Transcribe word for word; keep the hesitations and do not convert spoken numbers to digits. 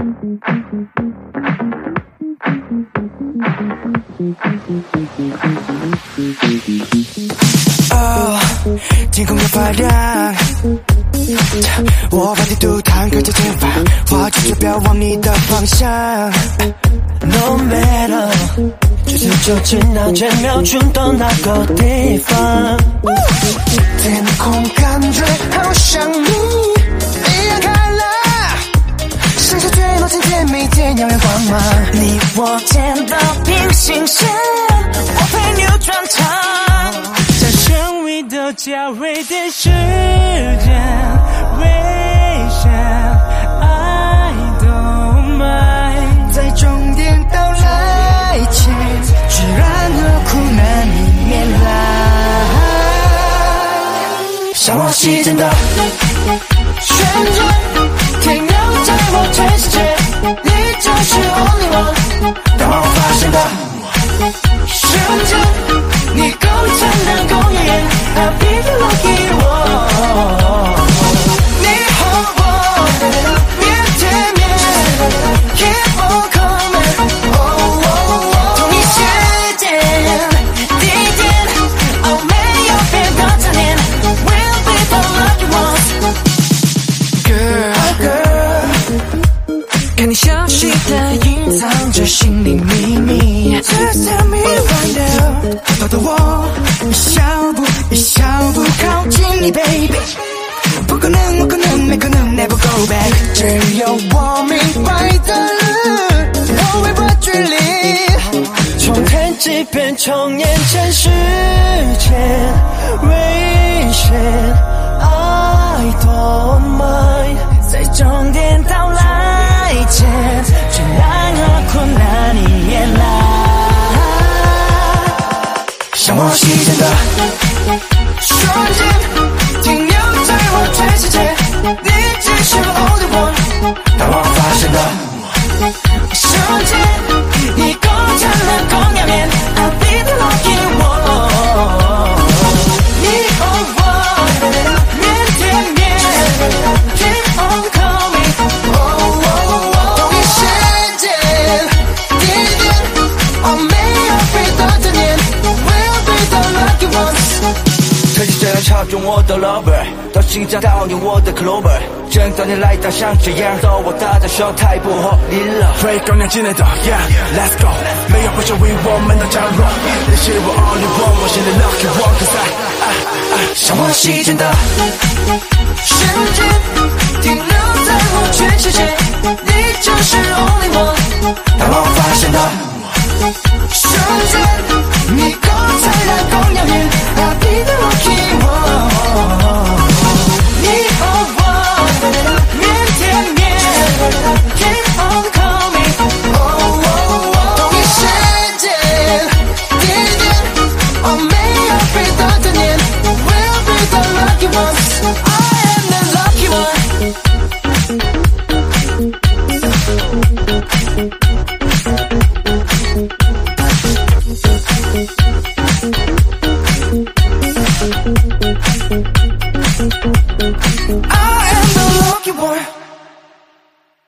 哦，天空有发亮，我把地图摊开在前方，画出指标往你的方向。No matter， 就是就知那千秒钟到哪个地方。天空感觉好像你一样开朗，闪闪坠落，今天每天耀眼光芒。你我见到平行线，我陪你转场，在生命的交汇点时间，微笑 I don't mind， 在终点到来前，自然和苦难迎面来。向往西真的旋转，停留在我全世界，你就是 only one。当我发现的瞬间，你构成的公园 ，I'll be the lucky one。你和我面对面 ，keep on coming。同一时间、地点，哦，没有别的执念 ，We'll be the lucky ones。Girl，girl， 看你小心的隐藏着心里秘密 ，Just tell me right now， 偷偷的我一小步一小步靠近你 ，baby。不可能，不可能，没可能 ，never go back。只有我明白的人，我微波距离，从天际变成眼前世界，危险 ，I don't mind， 在终点到来前，全然和困难迎面来。向往西真的瞬间，停留在我全世界，你只是 only one。当我发现的瞬间，你构成了光亮面 ，I'll be the lucky one。你和我面对面 ，keep on coming。同一时间、地点，哦，没有别的执念 ，We'll be the lucky ones。特技这样操纵我的 lover， 到心脏悼念我的 clover， 正当你来到像这样，逗我大大声太不合理了。会更亮进来的 ，Yeah，Let's go， 没有不朽为我们的降落，那是我 only one， 我现在 lucky one，cause I I I 向往西真的瞬间，停留在我全世界，你就是 only one。当我发现的瞬间，你构成了光亮面 ，I'll be the lucky one。你和我面对面 ，keep on coming。同一时间、地点，哦，没有别的。